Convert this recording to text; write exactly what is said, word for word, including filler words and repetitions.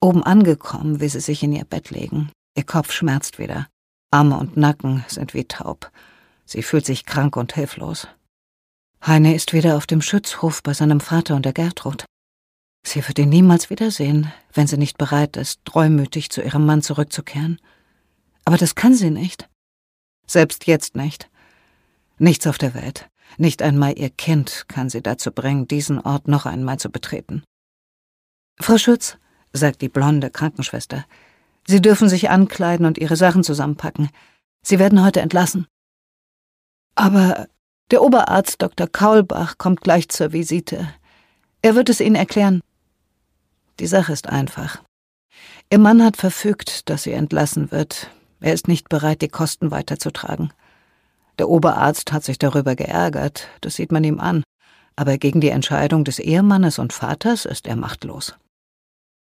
Oben angekommen will sie sich in ihr Bett legen. Ihr Kopf schmerzt wieder. Arme und Nacken sind wie taub. Sie fühlt sich krank und hilflos. Heine ist wieder auf dem Schützhof bei seinem Vater und der Gertrud. Sie wird ihn niemals wiedersehen, wenn sie nicht bereit ist, treumütig zu ihrem Mann zurückzukehren. Aber das kann sie nicht. Selbst jetzt nicht. Nichts auf der Welt, nicht einmal ihr Kind kann sie dazu bringen, diesen Ort noch einmal zu betreten. »Frau Schütz«, sagt die blonde Krankenschwester, »Sie dürfen sich ankleiden und Ihre Sachen zusammenpacken. Sie werden heute entlassen.« »Aber der Oberarzt Doktor Kaulbach kommt gleich zur Visite. Er wird es Ihnen erklären.« Die Sache ist einfach. Ihr Mann hat verfügt, dass sie entlassen wird. Er ist nicht bereit, die Kosten weiterzutragen. Der Oberarzt hat sich darüber geärgert, das sieht man ihm an, aber gegen die Entscheidung des Ehemannes und Vaters ist er machtlos.